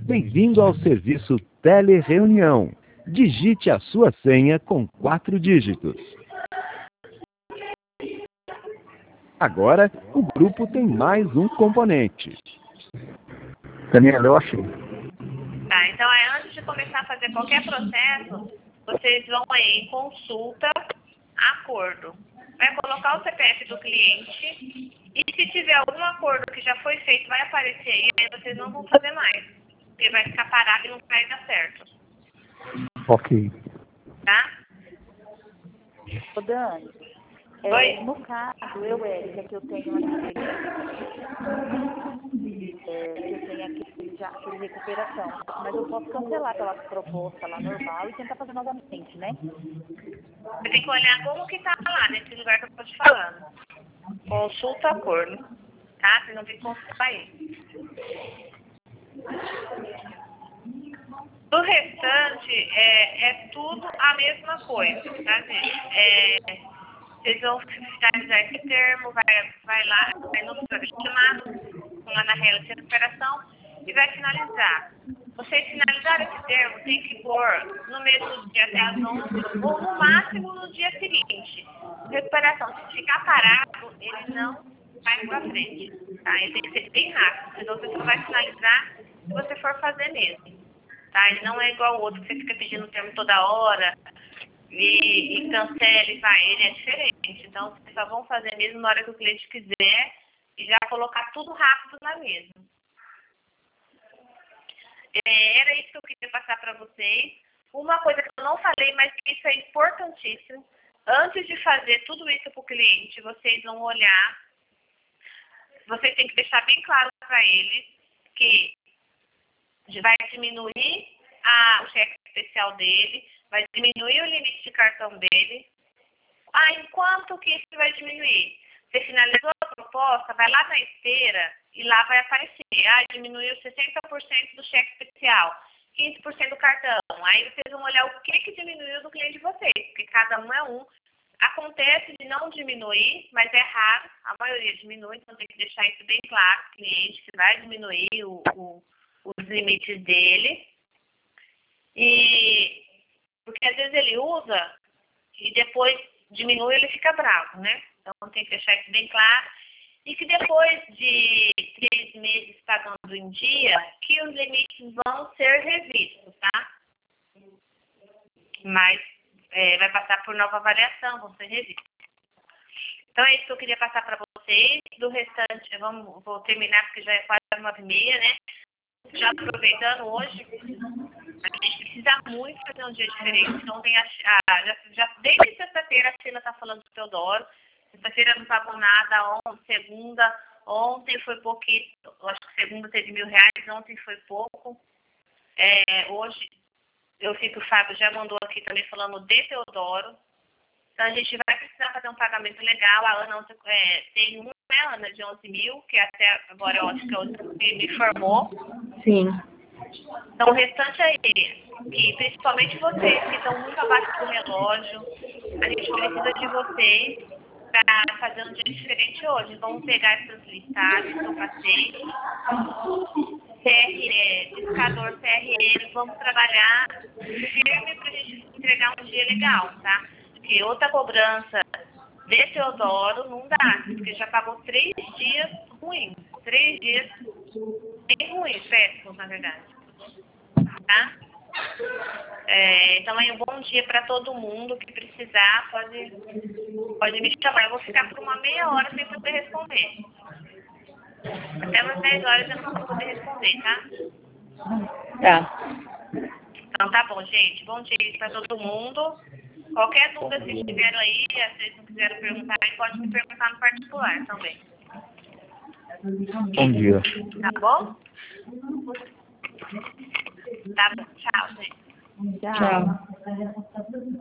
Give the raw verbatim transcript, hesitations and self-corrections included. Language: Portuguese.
Bem-vindo ao serviço Telereunião. Digite a sua senha com quatro dígitos. Agora, o grupo tem mais um componente. Daniela, eu achei. Tá, então aí, antes de começar a fazer qualquer processo, vocês vão aí em consulta, acordo. Vai colocar o C P F do cliente e se tiver algum acordo que já foi feito, vai aparecer aí, aí vocês não vão fazer mais. Porque vai ficar parado e não vai dar certo. Ok. Tá? Ô, Dani, Oi? é, no caso, eu, Érica, que eu tenho aquele, é, que eu tenho aquele, já, aquele recuperação, mas eu posso cancelar aquela proposta lá normal e tentar fazer novamente, né? Você tem que olhar como que tá lá, nesse lugar que eu tô te falando. Consulta acordo. Tá? Vocês não tem que consultar aí. Do restante, é, é tudo a mesma coisa, tá, gente? É, vocês vão finalizar esse termo, vai, vai lá, vai no chamado, lá na regra de recuperação e vai finalizar. Vocês finalizarem esse termo, tem que pôr no mesmo dia até às onze ou no máximo no dia seguinte. Recuperação, se ficar parado, ele não vai para frente, tá? Ele tem que ser bem rápido, senão você só vai finalizar se você for fazer mesmo. Tá? Ele não é igual ao outro que você fica pedindo o termo toda hora e, e cancela e vai. Ele é diferente. Então, vocês só vão fazer mesmo na hora que o cliente quiser e já colocar tudo rápido na mesa. É, era isso que eu queria passar para vocês. Uma coisa que eu não falei, mas que isso é importantíssimo. Antes de fazer tudo isso para o cliente, vocês vão olhar, vocês têm que deixar bem claro para ele que vai diminuir a, o cheque especial dele, vai diminuir o limite de cartão dele. Ah, enquanto que isso vai diminuir? Você finalizou a proposta, vai lá na esteira e lá vai aparecer. Ah, diminuiu sessenta por cento do cheque especial, quinze por cento do cartão. Aí vocês vão olhar o que, que diminuiu do cliente de vocês, porque cada um é um. Acontece de não diminuir, mas é raro, a maioria diminui, então tem que deixar isso bem claro para o cliente, que vai diminuir o, o os limites dele, e porque às vezes ele usa e depois diminui, ele fica bravo, né? Então tem que deixar isso bem claro. E que depois de três meses pagando em dia, que os limites vão ser revistos, tá? Mas é, vai passar por nova avaliação, vão ser revistos. Então é isso que eu queria passar para vocês. Do restante, vamos, vou terminar porque já é quase nove e meia, né? Já aproveitando hoje, a gente precisa muito fazer um dia diferente. Então, tem a, a, já, já, desde sexta-feira a Sheila está falando do Teodoro. Sexta-feira não pagou nada, ontem, segunda, ontem foi pouquinho, acho que segunda teve mil reais, ontem foi pouco. É, hoje, eu sei que o Fábio já mandou aqui também falando de Teodoro. Então, a gente vai precisar fazer um pagamento legal. A Ana é, tem uma, né, Ana, de onze mil, que até agora eu acho que é o que me informou. Sim. Então, o restante aí, que principalmente vocês que estão muito abaixo do relógio, a gente precisa de vocês para fazer um dia diferente hoje. Vamos pegar essas listagens que eu passei. C R E, discador C R E, vamos trabalhar firme para a gente entregar um dia legal, tá? Porque outra cobrança de Teodoro não dá, porque já pagou três dias ruins. Três dias bem ruins, péssimos, na verdade. Tá? É, então, aí um bom dia para todo mundo que precisar, pode, pode me chamar. Eu vou ficar por uma meia hora sem poder responder. Até umas dez horas eu não vou poder responder, tá? Tá. Então, tá bom, gente. Bom dia para todo mundo. Qualquer dúvida que tiveram aí, às vezes não quiseram perguntar, aí pode me perguntar no particular também. Bom dia. Tá bom? Tá bom. Tchau, gente. Tchau.